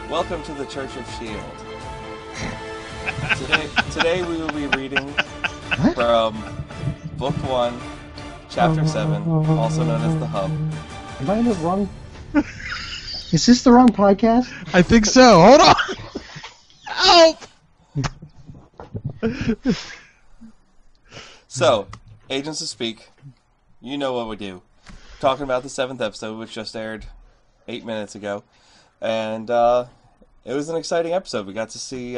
Welcome to the Church of Shield. Today we will be reading from Book 1, Chapter 7, also known as The Hub. Am I in the wrong... Is this the wrong podcast? I think so. Hold on. Help! So, Agents of Speak, you know what we do. Talking about the 7th episode, which just aired 8 minutes ago. And it was an exciting episode. We got to see,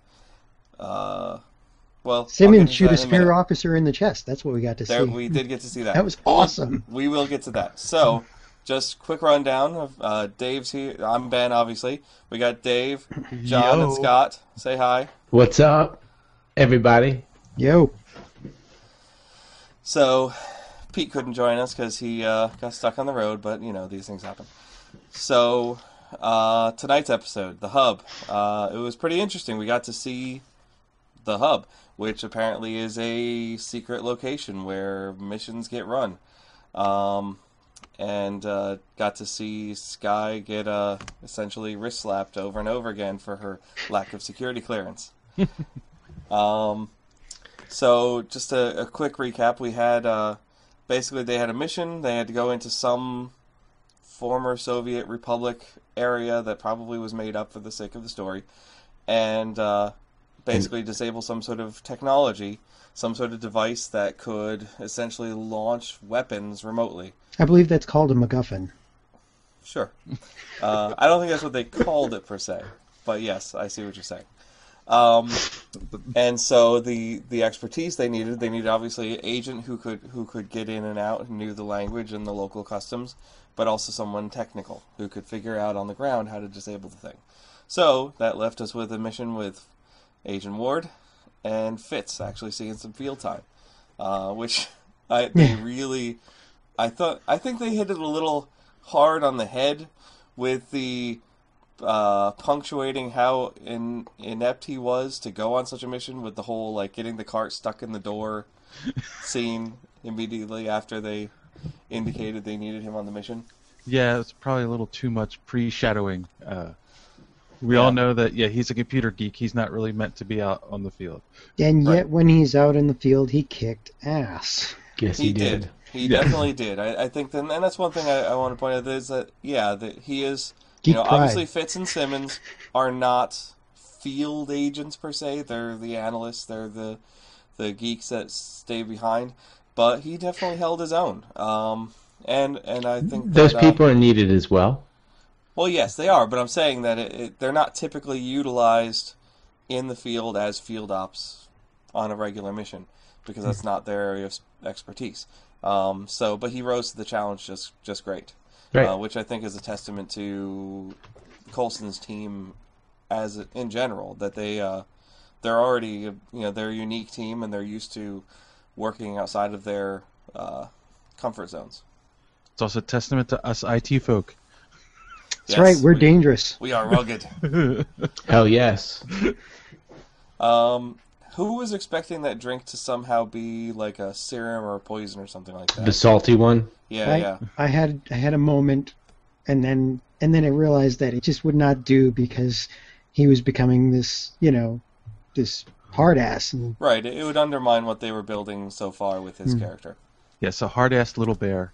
Simmons shoot a spear officer in the chest. That's what we got to see. We did get to see that. That was awesome. We will get to that. So, just quick rundown of Dave's here. I'm Ben, obviously. We got Dave, John, and Scott. Say hi. What's up, everybody? Yo. So, Pete couldn't join us because he got stuck on the road, but, you know, these things happen. So, tonight's episode, The Hub. It was pretty interesting. We got to see The Hub, which apparently is a secret location where missions get run. And got to see Skye get essentially wrist slapped over and over again for her lack of security clearance. So just a quick recap. We had basically they had a mission. They had to go into some former Soviet Republic area that probably was made up for the sake of the story, and basically disable some sort of technology, some sort of device that could essentially launch weapons remotely. I believe that's called a MacGuffin. Sure. I don't think that's what they called it per se, but yes, I see what you're saying. And so the expertise they needed obviously an agent who could get in and out, who knew the language and the local customs, but also someone technical who could figure out on the ground how to disable the thing. So that left us with a mission with Agent Ward and Fitz actually seeing some field time, which I think they hit it a little hard on the head with the punctuating how inept he was to go on such a mission, with the whole like getting the cart stuck in the door scene immediately after they indicated they needed him on the mission. Yeah, it's probably a little too much pre-shadowing. We all know that, he's a computer geek. He's not really meant to be out on the field. And yet when he's out in the field, he kicked ass. Yes, he did. He definitely did. I think then, and that's one thing I want to point out is that, that he is... You know, obviously Fitz and Simmons are not field agents per se. They're the analysts. They're the geeks that stay behind. But he definitely held his own. And I think those people are needed as well. Well, yes, they are. But I'm saying that they're not typically utilized in the field as field ops on a regular mission because that's not their area of expertise. But he rose to the challenge just great. Right. Which I think is a testament to Coulson's team in general, that they're already, they're a unique team and they're used to working outside of their comfort zones. It's also a testament to us IT folk. That's right, we're dangerous. We are rugged. Hell yes. Who was expecting that drink to somehow be like a serum or a poison or something like that? The salty one? Yeah. I had a moment, and then I realized that it just would not do because he was becoming this, this hard ass. Right, it would undermine what they were building so far with his character. Yes, a hard-ass little bear.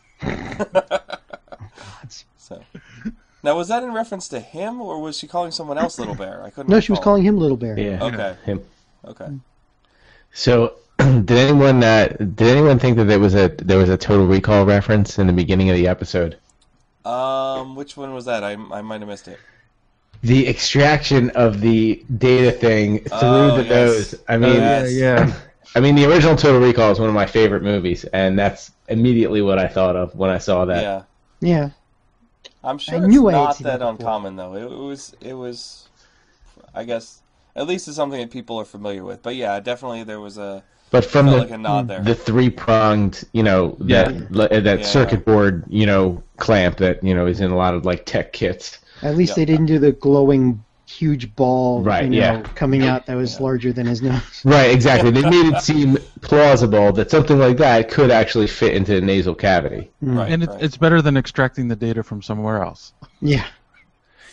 So, now was that in reference to him, or was she calling someone else Little Bear? I couldn't. No, she was calling him Little Bear. Yeah. Okay. Him. Okay. So, did anyone think that there was a Total Recall reference in the beginning of the episode? Which one was that? I might have missed it. The extraction of the data thing through the nose. I mean, yeah. I mean, the original Total Recall is one of my favorite movies, and that's immediately what I thought of when I saw that. Yeah. I'm sure it's not that uncommon, though. It was, I guess, at least it's something that people are familiar with. But yeah, definitely there was a. But from like a nod there. The three-pronged, that circuit board, clamp that is in a lot of like tech kits. At least they didn't do the glowing huge ball, coming out that was larger than his nose. Right, exactly. They made it seem plausible that something like that could actually fit into the nasal cavity. Right, and it's better than extracting the data from somewhere else. Yeah.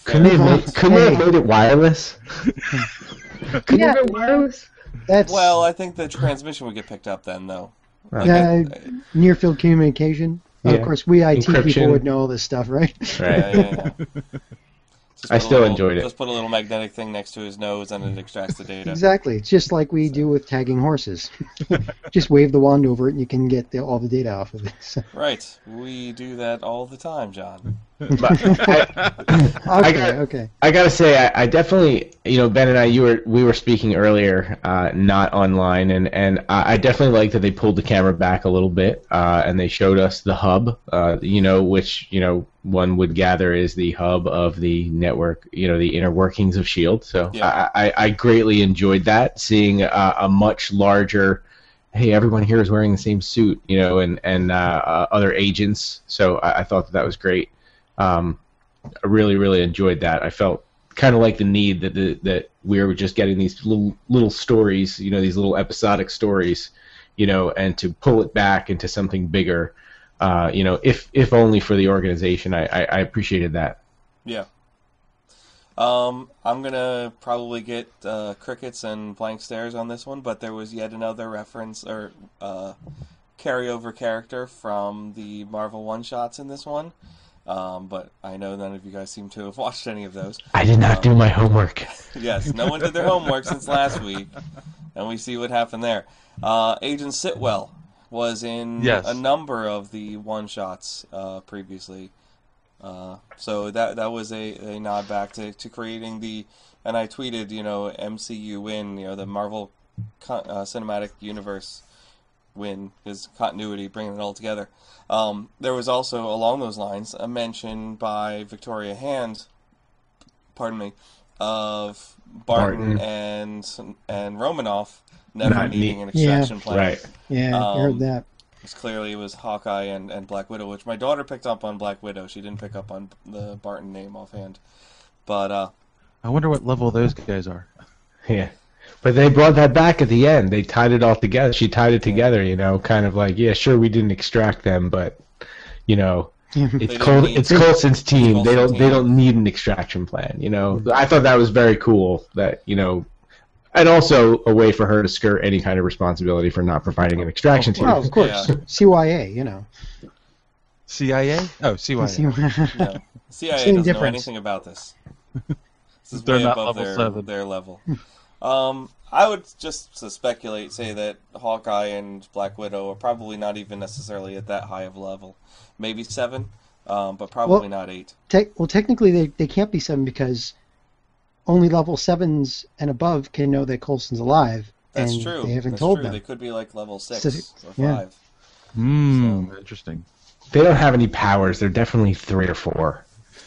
Couldn't they have made it wireless? Couldn't they have made it wireless? That's Well, I think the transmission would get picked up then, though. Right. near field communication. Yeah. Of course, we IT Encryption. people would know all this stuff, right? Right. Yeah. Just I put a still little- enjoyed it. Just put a little magnetic thing next to his nose and it extracts the data. Exactly. It's just like we do with tagging horses. Just wave the wand over it, and you can get all the data off of it. So. Right. We do that all the time, John. But Okay. I gotta say, I definitely, Ben and I, we were speaking earlier, not online, and I definitely like that they pulled the camera back a little bit, and they showed us the hub, which one would gather is the hub of the network, the inner workings of Shield. So Yeah. I greatly enjoyed that, seeing a much larger. Hey, everyone here is wearing the same suit, and other agents. So I thought that was great. I really, really enjoyed that. I felt kind of like the need that we were just getting these little stories, these little episodic stories, and to pull it back into something bigger, if only for the organization. I appreciated that. Yeah. I'm gonna probably get crickets and blank stares on this one, but there was yet another reference or carryover character from the Marvel one-shots in this one. But I know none of you guys seem to have watched any of those. I did not do my homework. Yes, no one did their homework since last week, and we see what happened there. Agent Sitwell was in Yes. a number of the one-shots previously. So that was a nod back to creating the, and I tweeted, MCU win, the Marvel Cinematic Universe win, his continuity, bringing it all together. There was also, along those lines, a mention by Victoria Hand, of Barton and Romanoff never Not needing neat. an extraction plan. Right. Yeah, I heard that. Clearly it was Hawkeye and Black Widow, which my daughter picked up on Black Widow. She didn't pick up on the Barton name offhand. But, I wonder what level those guys are. Yeah. But they brought that back at the end. They tied it all together. She tied it together, kind of like, yeah, sure, we didn't extract them, but, it's Coulson's team. They don't need an extraction plan, I thought that was very cool that, and also a way for her to skirt any kind of responsibility for not providing an extraction team. Well, of course. Yeah. CYA, CIA? Oh, CYA. no, CIA Same doesn't know difference. anything about this. This is They're way not above level 7. their level. I would just to speculate, say that Hawkeye and Black Widow are probably not even necessarily at that high of a level. Maybe 7, but probably not 8. Technically, they can't be 7 because only level 7s and above can know that Coulson's alive. That's and true. They haven't That's told true. them. They could be like level 6 or 5. Yeah. Interesting. They don't have any powers. They're definitely 3 or 4.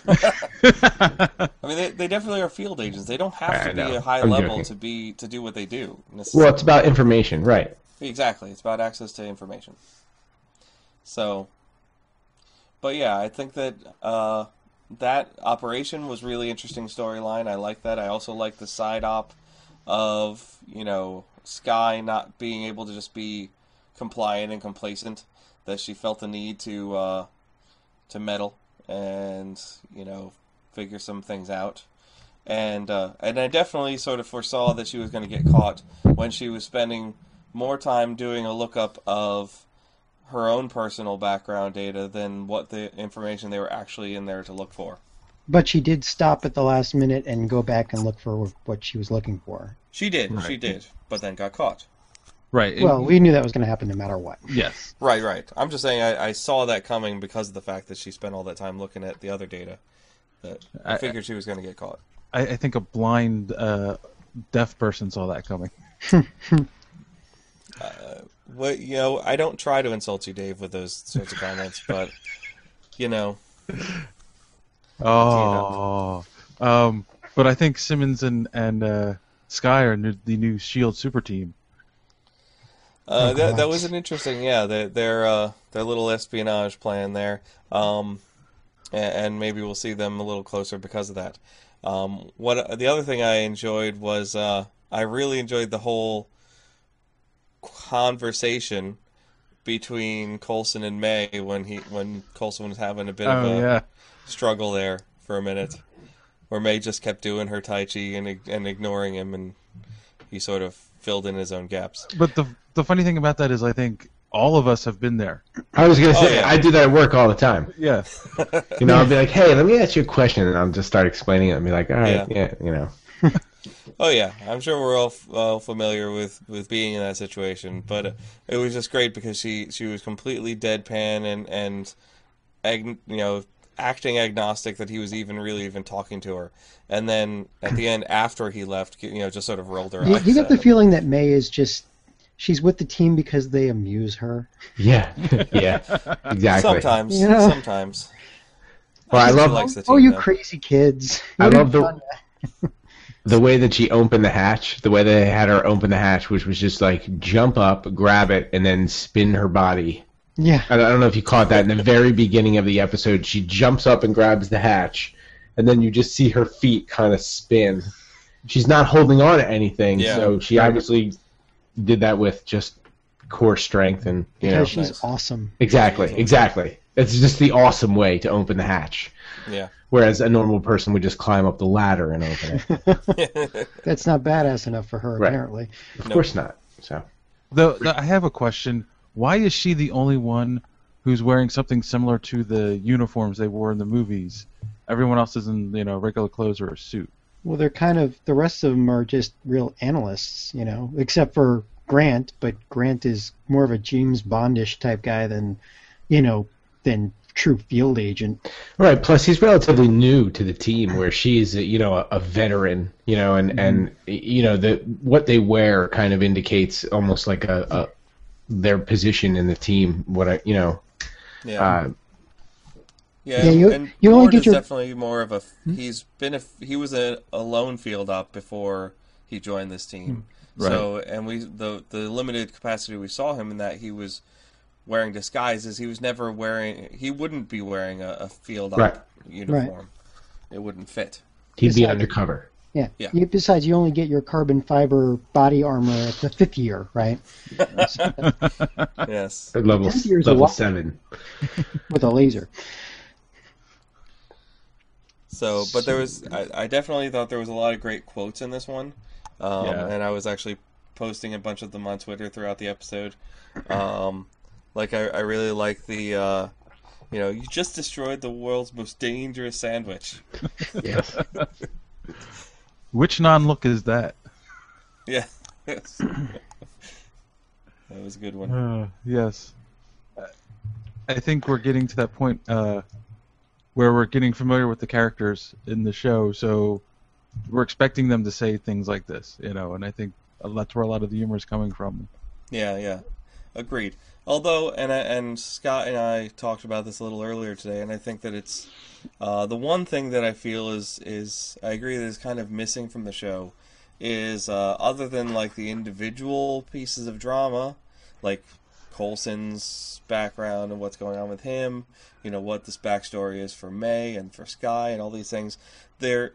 I mean, they definitely are field agents. They don't have I to know. be a high I'm level joking. to do what they do. Well, it's about information, right? Exactly. It's about access to information. So, but yeah, I think that that operation was really interesting storyline. I like that. I also like the side op of, Skye not being able to just be compliant and complacent, that she felt the need to meddle and, figure some things out. And I definitely sort of foresaw that she was going to get caught when she was spending more time doing a lookup of her own personal background data than what the information they were actually in there to look for. But she did stop at the last minute and go back and look for what she was looking for. She did, Right. but then got caught. Right. Well, we knew that was going to happen no matter what. Yes. Right. I'm just saying I saw that coming because of the fact that she spent all that time looking at the other data. That I figured she was going to get caught. I think a blind, deaf person saw that coming. Well, I don't try to insult you, Dave, with those sorts of comments, but Oh. But I think Simmons and Skye are the new Shield super team. that was an interesting, their little espionage plan there, and maybe we'll see them a little closer because of that. What the other thing I enjoyed was I really enjoyed the whole conversation between Coulson and May when Coulson was having a bit of a struggle there for a minute. where May just kept doing her Tai Chi and ignoring him, and he sort of filled in his own gaps. But the funny thing about that is, I think all of us have been there. I was gonna say yeah. I do that at work all the time. Yeah. You know, I'll be like, "Hey, let me ask you a question," and I'll just start explaining it and be like, "All right, yeah, you know." Oh yeah, I'm sure we're all familiar with being in that situation, but it was just great because she was completely deadpan and acting agnostic that he was even talking to her, and then at the end after he left, just sort of rolled her eyes. You get at the him. feeling that May is just she's with the team because they amuse her. Yeah, yeah, exactly. Sometimes, You know? sometimes. Well, I think she love likes the Oh, team, you though. crazy kids! I What love have you the- done? the way that she opened the hatch, the way they had her open the hatch, which was just like jump up, grab it, and then spin her body. Yeah, I don't know if you caught that in the very beginning of the episode. She jumps up and grabs the hatch, and then you just see her feet kind of spin. She's not holding on to anything, Yeah. so she obviously did that with just core strength and you know. because she's Nice. awesome. Exactly. It's just the awesome way to open the hatch. Yeah. Whereas a normal person would just climb up the ladder and open it. That's not badass enough for her, Right. apparently. Of Nope. course not. So I have a question. Why is she the only one who's wearing something similar to the uniforms they wore in the movies? Everyone else is in regular clothes or a suit. Well, they're kind of the rest of them are just real analysts, except for Grant. But Grant is more of a James Bondish type guy than true field agent. right. Plus, he's relatively new to the team, where she's a veteran. And what they wear kind of indicates almost like their position in the team. Yeah. Yeah, And you only Ward get is your- definitely more of a. He was a lone field op before he joined this team. Right. So, and the limited capacity we saw him in that he was wearing disguises. He wouldn't be wearing a field op Right. uniform. It wouldn't fit. He'd be Besides- undercover. Yeah. Yeah. Besides, you only get your carbon fiber body armor at the 5th year, right? Yes. At level 10 years a while. 7. With a laser. So, but I definitely thought there was a lot of great quotes in this one. Yeah. And I was actually posting a bunch of them on Twitter throughout the episode. I really like the, you just destroyed the world's most dangerous sandwich. Yes. Which non-look is that? Yeah. Yes. That was a good one. Yes. I think we're getting to that point where we're getting familiar with the characters in the show, so we're expecting them to say things like this, and I think that's where a lot of the humor is coming from. Yeah. Agreed. Although, and Scott and I talked about this a little earlier today, and I think that it's the one thing that I feel is I agree that is kind of missing from the show is other than like the individual pieces of drama, like Coulson's background and what's going on with him, what this backstory is for May and for Skye and all these things, there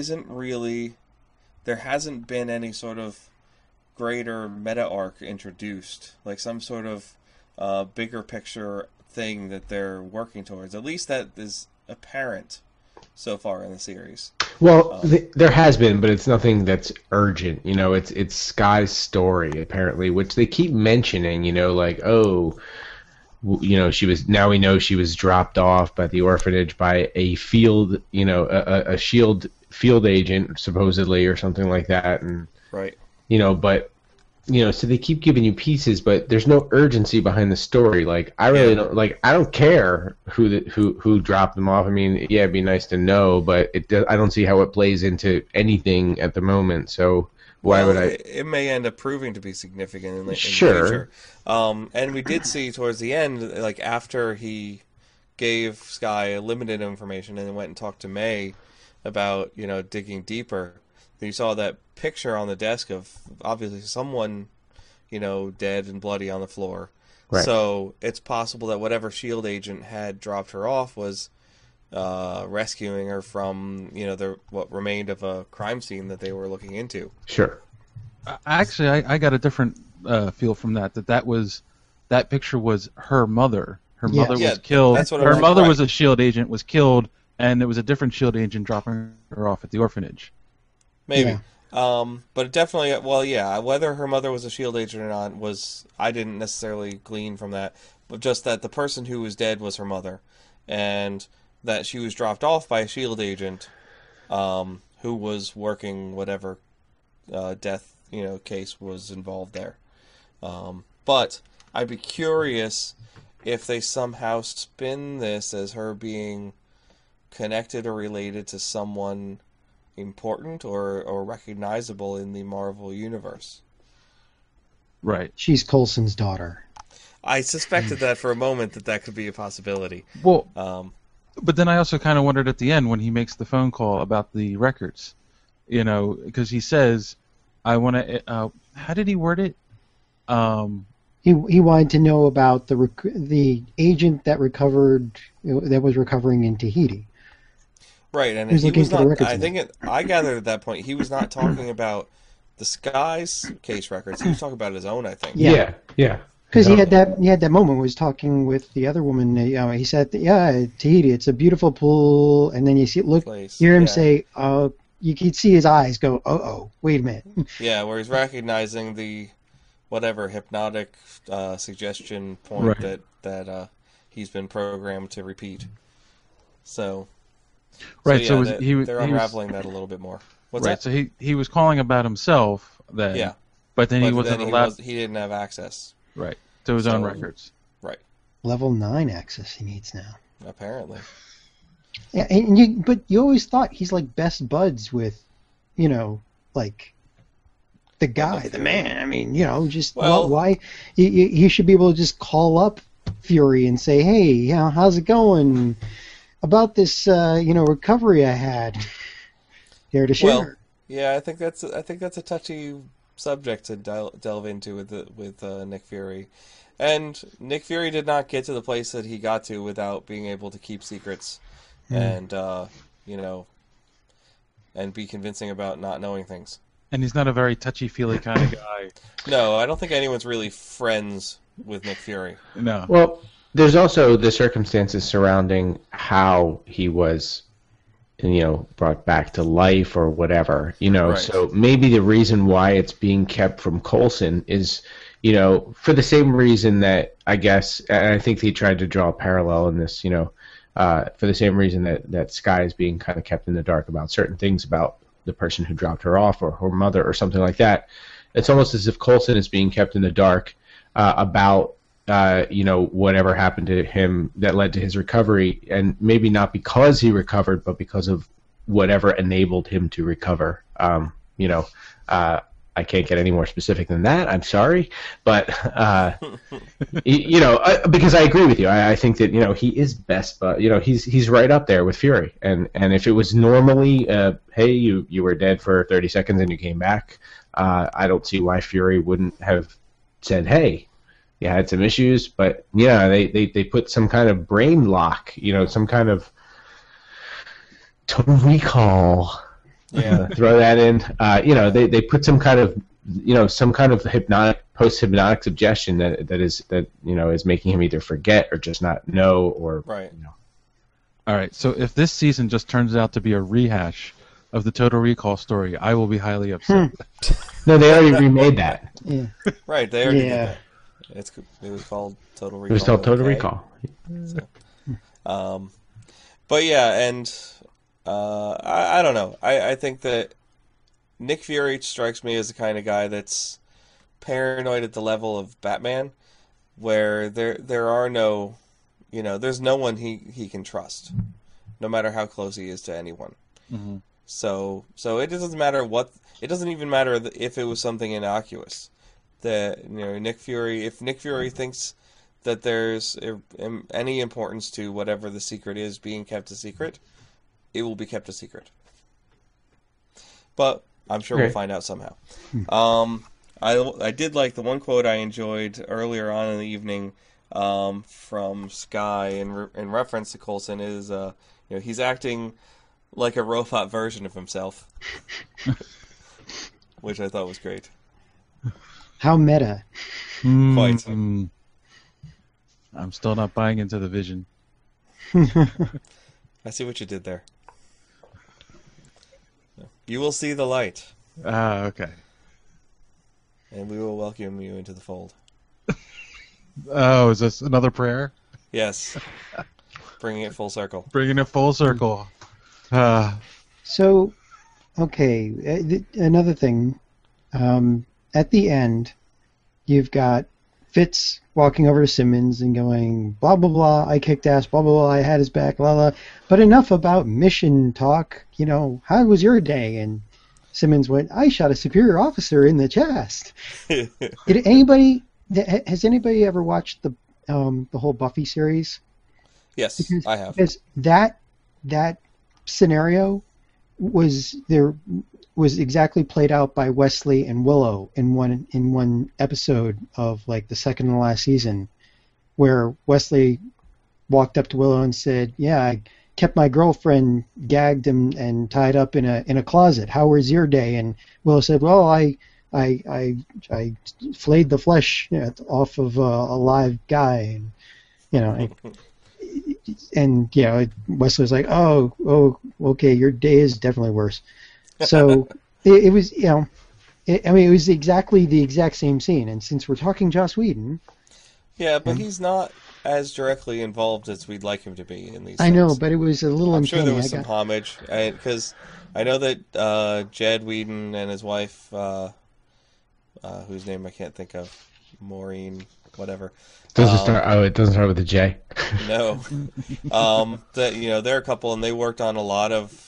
hasn't been any sort of greater meta arc introduced, like some sort of bigger picture thing that they're working towards. At least that is apparent so far in the series. Well, there has been, but it's nothing that's urgent. It's Skye's story apparently, which they keep mentioning. She was. Now we know she was dropped off by the orphanage by a field, a shield field agent supposedly or something like that, and Right. but. So they keep giving you pieces, but there's no urgency behind the story. Like I really don't I don't care who dropped them off. I mean, yeah, it'd be nice to know, but I don't see how it plays into anything at the moment. So why would I? It may end up proving to be significant in the Sure. future. And we did see towards the end, like after he gave Skye limited information and then went and talked to May about digging deeper. You saw that picture on the desk of obviously someone, dead and bloody on the floor. Right. So it's possible that whatever SHIELD agent had dropped her off was rescuing her from, what remained of a crime scene that they were looking into. Sure. Actually, I got a different feel from that picture was her mother. Her Yeah. mother Yeah, was killed. that's what I Her was- mother right. was a SHIELD agent, was killed and it was a different SHIELD agent dropping her off at the orphanage. Maybe. Yeah. But it definitely, well, yeah, whether her mother was a SHIELD agent or not I didn't necessarily glean from that, but just that the person who was dead was her mother, and that she was dropped off by a SHIELD agent, who was working whatever, death, case was involved there. But I'd be curious if they somehow spin this as her being connected or related to someone important or recognizable in the Marvel universe. Right. She's Coulson's daughter. I suspected that for a moment that could be a possibility. Well, Um, but then I also kind of wondered at the end when he makes the phone call about the records, because he says, "I want to." How did he word it? He wanted to know about the agent that was recovering in Tahiti. right, and He was he looking was for the not. records I in think I gathered at that point he was not talking about the Sky's case records. He was talking about his own. I think. Yeah. Yeah. Because he had that moment where he was talking with the other woman. He said, "Yeah, Tahiti, it's a beautiful pool," and then you hear him say, you could see his eyes go, "Oh, wait a minute." Yeah, where he's recognizing the whatever hypnotic suggestion point Right. that he's been programmed to repeat. So. Right. So, they're he was unraveling that a little bit more. What's right. that? So he was calling about himself then. Yeah. But then he But wasn't then allowed. he didn't have access. Right. To his own So- records. Right. Level 9 access he needs now. Apparently. Yeah, but you always thought he's like best buds with, like the guy, the man. I mean, just Well- why he should be able to just call up Fury and say, "Hey, how's it going? About this, recovery I had. Here to share." Well, yeah, I think that's a touchy subject to delve into with Nick Fury, and Nick Fury did not get to the place that he got to without being able to keep secrets, and and be convincing about not knowing things. And he's not a very touchy-feely kind of guy. No, I don't think anyone's really friends with Nick Fury. No. Well, there's also the circumstances surrounding how he was, brought back to life or whatever, Right. So maybe the reason why it's being kept from Coulson is, for the same reason that I guess, and I think he tried to draw a parallel in this, for the same reason that Skye is being kind of kept in the dark about certain things about the person who dropped her off or her mother or something like that. It's almost as if Coulson is being kept in the dark about whatever happened to him that led to his recovery, and maybe not because he recovered, but because of whatever enabled him to recover. I can't get any more specific than that. I'm sorry, but because I agree with you. I think that he is best, but he's right up there with Fury. And if it was normally, hey, you were dead for 30 seconds and you came back, I don't see why Fury wouldn't have said, hey, you had some issues, but they put some kind of brain lock, some kind of total recall. Yeah. Throw that in. They put some kind of hypnotic, post-hypnotic suggestion that is making him either forget or just not know or Right. All right. So if this season just turns out to be a rehash of the Total Recall story, I will be highly upset. No, they already remade that. Yeah. Right. They already Yeah. did that. It was called Total Recall. It was called Total okay? Recall. But yeah, and I don't know. I think that Nick Fury strikes me as the kind of guy that's paranoid at the level of Batman, where there are no, there's no one he can trust, no matter how close he is to anyone. Mm-hmm. So it doesn't matter it doesn't even matter if it was something innocuous. That Nick Fury, if Nick Fury thinks that there's any importance to whatever the secret is being kept a secret, it will be kept a secret. But I'm sure we'll find out somehow. I did like the one quote I enjoyed earlier on in the evening from Skye in reference to Coulson is he's acting like a robot version of himself, which I thought was great. How meta. Quite. I'm still not buying into the Vision. I see what you did there. You will see the light, Okay. and we will welcome you into the fold. Oh, is this another prayer? Yes. Bringing it full circle. Bringing it full circle. So, okay, another thing. At the end, you've got Fitz walking over to Simmons and going, blah, blah, blah, I kicked ass, blah, blah, blah, I had his back, blah, blah. But enough about mission talk. How was your day? And Simmons went, I shot a superior officer in the chest. Has anybody ever watched the whole Buffy series? Yes, I have. Because that scenario was exactly played out by Wesley and Willow in one episode of like the second and last season, where Wesley walked up to Willow and said, "Yeah, I kept my girlfriend gagged and tied up in a closet. How was your day?" And Willow said, "Well, I flayed the flesh off of a live guy," and Wesley was like, "Oh, okay, your day is definitely worse." So it was, it was exactly the exact same scene. And since we're talking Joss Whedon, yeah, but he's not as directly involved as we'd like him to be in these. I know, but it was a little. I'm sure there was some homage, because I know that Jed Whedon and his wife, whose name I can't think of, Maureen, whatever. It doesn't start with a J. No. They're a couple, and they worked on a lot of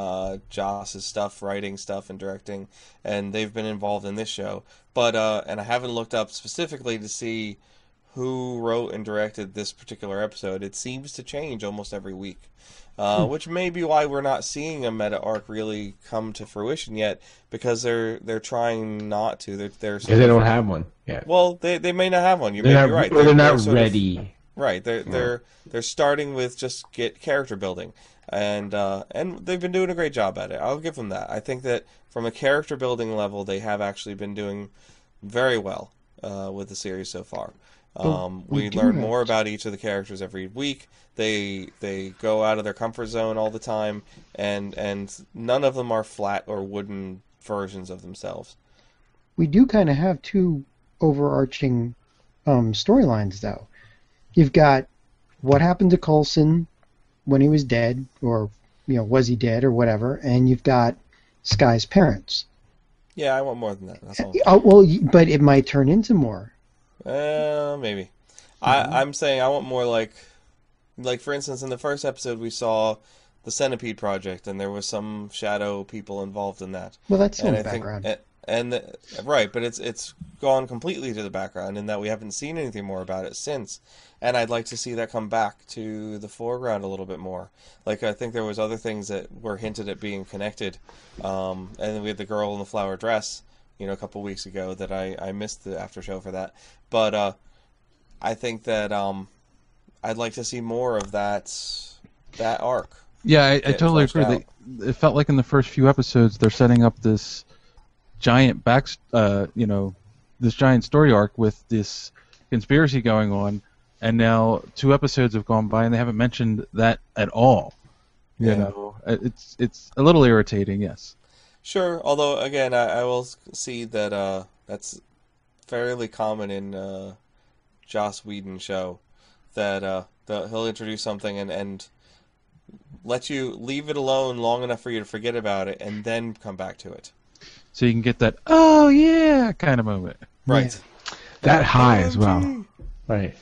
Joss's stuff, writing stuff and directing, and they've been involved in this show. But and I haven't looked up specifically to see who wrote and directed this particular episode. It seems to change almost every week, which may be why we're not seeing a meta arc really come to fruition yet, because they're trying not to. They're they don't have one yet. Well, they may not have one. You may be right. They're not ready. Right. They're starting with just get character building, and they've been doing a great job at it. I'll give them that. I think that from a character building level, they have actually been doing very well with the series so far. We learn more about each of the characters every week. They go out of their comfort zone all the time, and none of them are flat or wooden versions of themselves. We do kind of have two overarching storylines, though. You've got what happened to Coulson when he was dead, or was he dead or whatever, and you've got Skye's parents. Yeah, I want more than that. That's all. Oh, well, but it might turn into more. Maybe. I'm saying I want more like for instance, in the first episode we saw the Centipede Project, and there was some shadow people involved in that. Well, that's in the background. Right, but it's gone completely to the background in that we haven't seen anything more about it since. And I'd like to see that come back to the foreground a little bit more. Like, I think there was other things that were hinted at being connected. And then we had the girl in the flower dress, a couple weeks ago that I missed the after show for that. But I think that I'd like to see more of that arc. Yeah, I totally agree. It felt like in the first few episodes they're setting up this giant this giant story arc with this conspiracy going on, and now 2 episodes have gone by and they haven't mentioned that at all. It's a little irritating, yes. Sure, although again, I will see that that's fairly common in Joss Whedon show, that he'll introduce something and let you leave it alone long enough for you to forget about it, and then come back to it. So you can get that, oh yeah, kind of moment. Right. Yeah. That high as well. Right.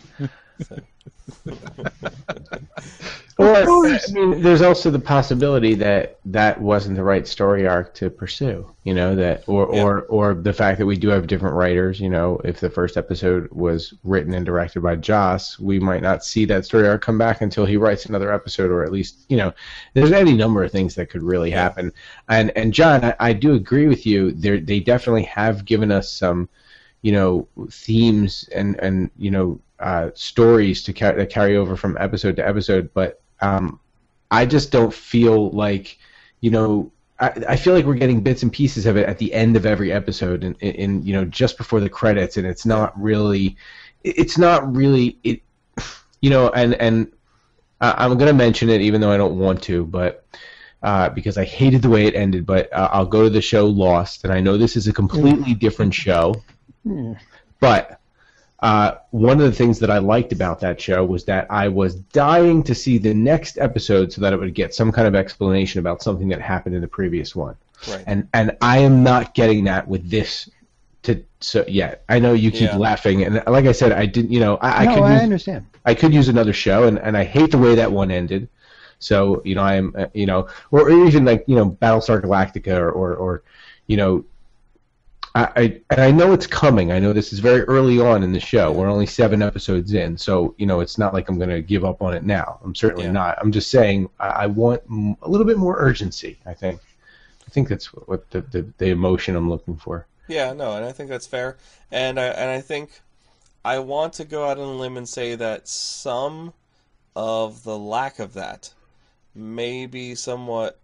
Or, there's also the possibility that wasn't the right story arc to pursue, or the fact that we do have different writers, if the first episode was written and directed by Joss, we might not see that story arc come back until he writes another episode, or at least, there's any number of things that could really happen. And John, I do agree with you. They definitely have given us some, themes and stories that carry over from episode to episode, but I just don't feel like, I feel like we're getting bits and pieces of it at the end of every episode, in just before the credits, and it's not really, and I'm going to mention it even though I don't want to, but because I hated the way it ended. But I'll go to the show Lost, and I know this is a completely different show, but one of the things that I liked about that show was that I was dying to see the next episode so that it would get some kind of explanation about something that happened in the previous one. Right. And I am not getting that with this yet. I know you keep laughing, and like I said, I didn't. You know, I understand. I could use another show, and I hate the way that one ended. So you know, I am you know, or even like you know, Battlestar Galactica, or you know, I know it's coming. I know this is very early on in the show. We're only 7 episodes in, so you know, it's not like I'm going to give up on it now. I'm certainly not. I'm just saying I want a little bit more urgency. I think that's what the emotion I'm looking for. Yeah, no, and I think that's fair. And I think I want to go out on a limb and say that some of the lack of that may be somewhat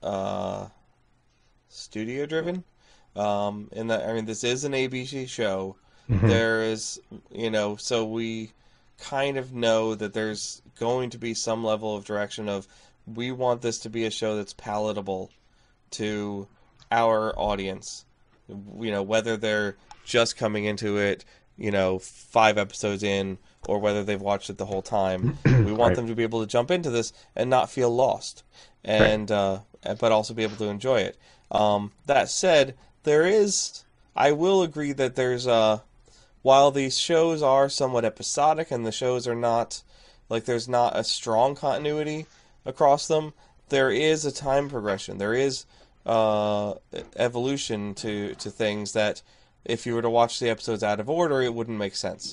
studio driven. In that, I mean, this is an ABC show. Mm-hmm. There is, you know, so we kind of know that there's going to be some level of direction of we want this to be a show that's palatable to our audience. You know, whether they're just coming into it, you know, 5 episodes in, or whether they've watched it the whole time. We want them to be able to jump into this and not feel lost, and but also be able to enjoy it. That said, I will agree that there's while these shows are somewhat episodic and the shows are not, like, there's not a strong continuity across them, there is a time progression. There is evolution to things that if you were to watch the episodes out of order, it wouldn't make sense.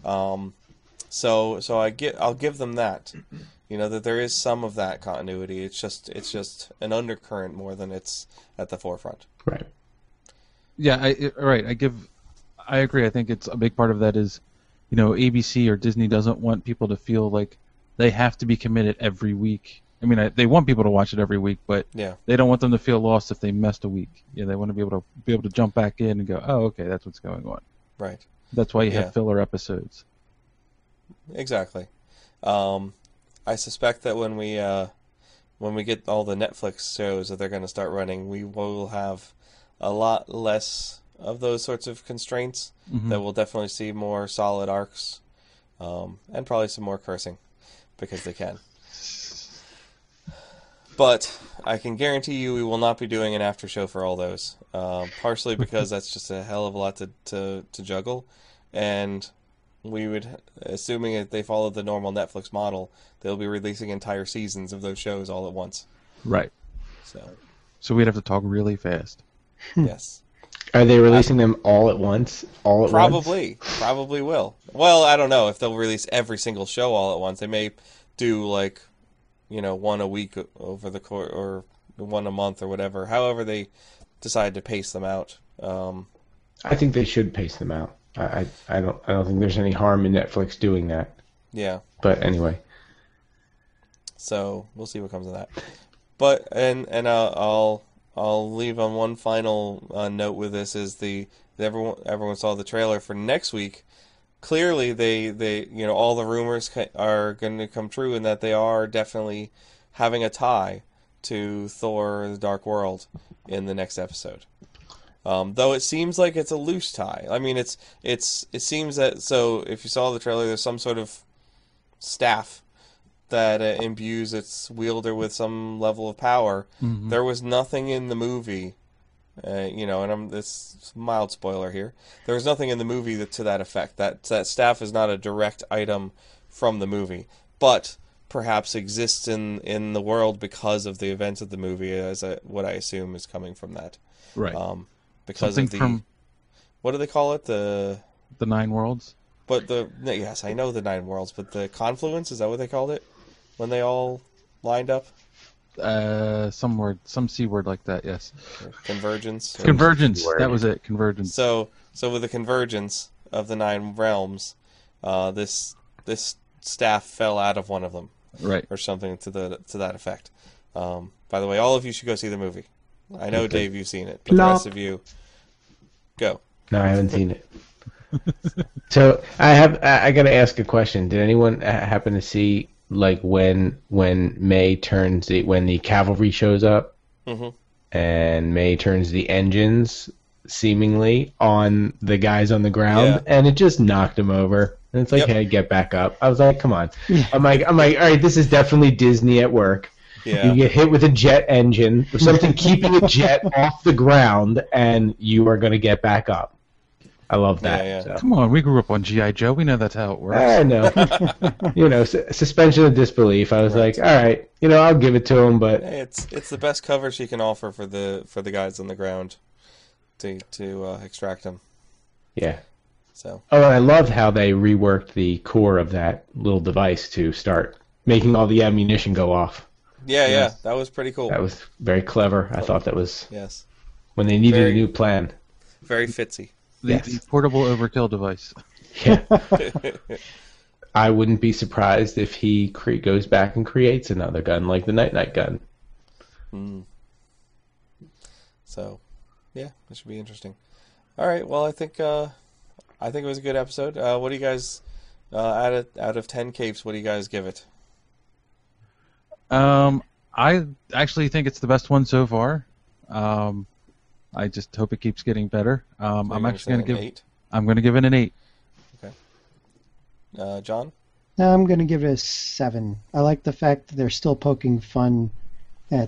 So I'll give them that. You know, that there is some of that continuity. It's just an undercurrent more than it's at the forefront. Right. Yeah, I agree. I think it's a big part of that is, you know, ABC or Disney doesn't want people to feel like they have to be committed every week. I mean, they want people to watch it every week, but they don't want them to feel lost if they missed a week. Yeah, they want to be able to jump back in and go, oh, okay, that's what's going on. Right. That's why you have filler episodes. Exactly. I suspect that when we get all the Netflix shows that they're going to start running, we will have a lot less of those sorts of constraints. Mm-hmm. That we'll definitely see more solid arcs, and probably some more cursing, because they can. But I can guarantee you we will not be doing an after show for all those. Partially because that's just a hell of a lot to juggle. And we would, assuming that they follow the normal Netflix model, they'll be releasing entire seasons of those shows all at once. Right. So we'd have to talk really fast. Yes. Are they releasing them all at once? Probably will. Well, I don't know if they'll release every single show all at once. They may do, like, you know, one a week over the course, or one a month, or whatever. However they decide to pace them out. I think they should pace them out. I don't think there's any harm in Netflix doing that. Yeah. But anyway. So we'll see what comes of that. But and I'll leave on one final note with this is everyone saw the trailer for next week. Clearly, they you know, all the rumors are going to come true, and that they are definitely having a tie to Thor: The Dark World in the next episode. Though it seems like it's a loose tie. I mean, it seems that, so if you saw the trailer, there's some sort of staff that imbues its wielder with some level of power. Mm-hmm. There was nothing in the movie. You know, and this mild spoiler here. There was nothing in the movie to that effect. That staff is not a direct item from the movie, but perhaps exists in the world because of the events of the movie, what I assume is coming from that. Right. Because something of what do they call it? The 9 worlds. But yes, I know the 9 worlds, but the confluence, is that what they called it when they all lined up? Some C word like that, yes. Convergence. Convergence. That was it. Convergence. So with the convergence of the 9 realms, this staff fell out of one of them, right, or something to that effect. By the way, all of you should go see the movie. I know, okay. Dave, you've seen it, but the rest of you, go. No, I haven't seen it. So I got to ask a question. Did anyone happen to see like when May turns when the cavalry shows up, Mm-hmm. and May turns the engines seemingly on the guys on the ground, and it just knocked them over. And it's like, hey, get back up. I was like, come on. I'm like, all right, this is definitely Disney at work. Yeah. You get hit with a jet engine or something keeping a jet off the ground, and you are going to get back up. I love that. Yeah. So. Come on, we grew up on G.I. Joe. We know that's how it works. I know. Suspension of disbelief. I was like, all right, I'll give it to him, but Hey, it's the best coverage you can offer for the guys on the ground to extract them. yeah. So. Oh, and I loved how they reworked the core of that little device to start making all the ammunition go off. Yeah, that was pretty cool. That was very clever. I thought that was when they needed a new plan. Very fitsy. The portable overkill device. Yeah. I wouldn't be surprised if he goes back and creates another gun like the Night gun. Mm. So, yeah, that should be interesting. All right, well, I think it was a good episode. What do you guys out of 10 capes? What do you guys give it? I actually think it's the best one so far. I just hope it keeps getting better. I'm actually going to give 8. I'm going to give it an 8. Okay. John? I'm going to give it a 7. I like the fact that they're still poking fun at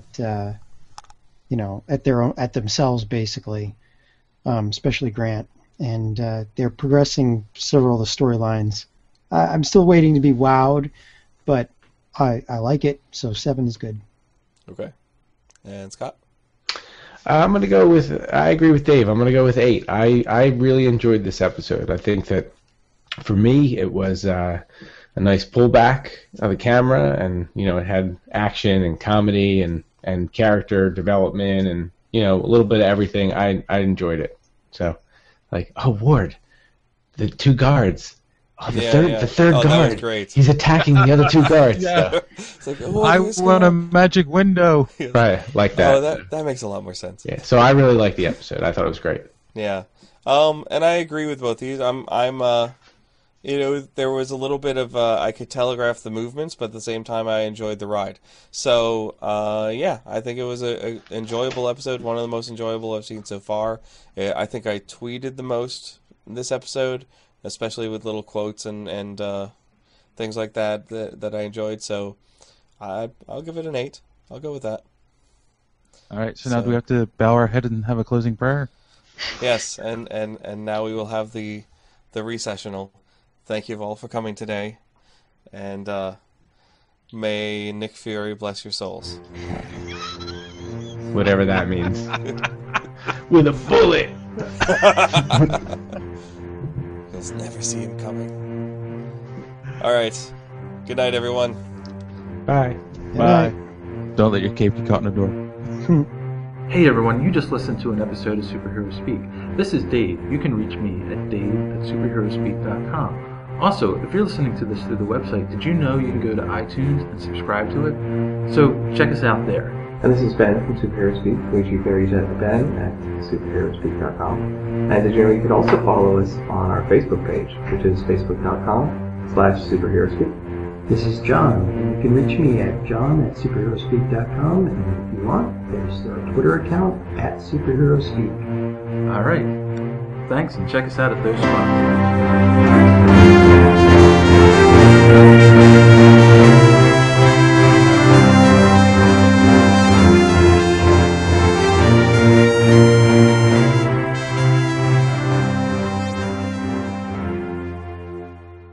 at themselves basically, especially Grant, and they're progressing several of the storylines. I'm still waiting to be wowed, but I like it, so 7 is good. Okay. And Scott? I'm going to go with, I agree with Dave, I'm going to go with 8. I really enjoyed this episode. I think that for me it was a nice pullback of the camera, and it had action and comedy and character development and a little bit of everything. I enjoyed it. So, like, Ward, the 2 guards. The third guard. That was great. He's attacking the other 2 guards. Yeah. It's like, I want a magic window. Right, like that. Oh, that makes a lot more sense. Yeah. So I really liked the episode. I thought it was great. Yeah. And I agree with both these. There was a little bit of I could telegraph the movements, but at the same time I enjoyed the ride. So I think it was a enjoyable episode, one of the most enjoyable I've seen so far. I think I tweeted the most this episode, especially with little quotes and things like that I enjoyed. So I'll give it an 8. I'll go with that. All right, so now do we have to bow our head and have a closing prayer? Yes, and now we will have the recessional. Thank you all for coming today, and may Nick Fury bless your souls. Whatever that means. With a bullet. You'll never see him coming. All right. Good night, everyone. Bye. Bye. Don't let your cape get caught in a door. Hey everyone, you just listened to an episode of Superhero Speak. This is Dave. You can reach me at dave@superheroespeak.com. Also, if you're listening to this through the website, did you know you can go to iTunes and subscribe to it? So check us out there. And this is Ben from Superhero Speak. Reach you very gently, Ben at superheroespeak.com. And did you know you can also follow us on our Facebook page, which is facebook.com/superheroespeak. This is John, and you can reach me at john@superheroespeak.com, and if you want, there's our Twitter account at superheroespeak. Alright, thanks, and check us out at those spots.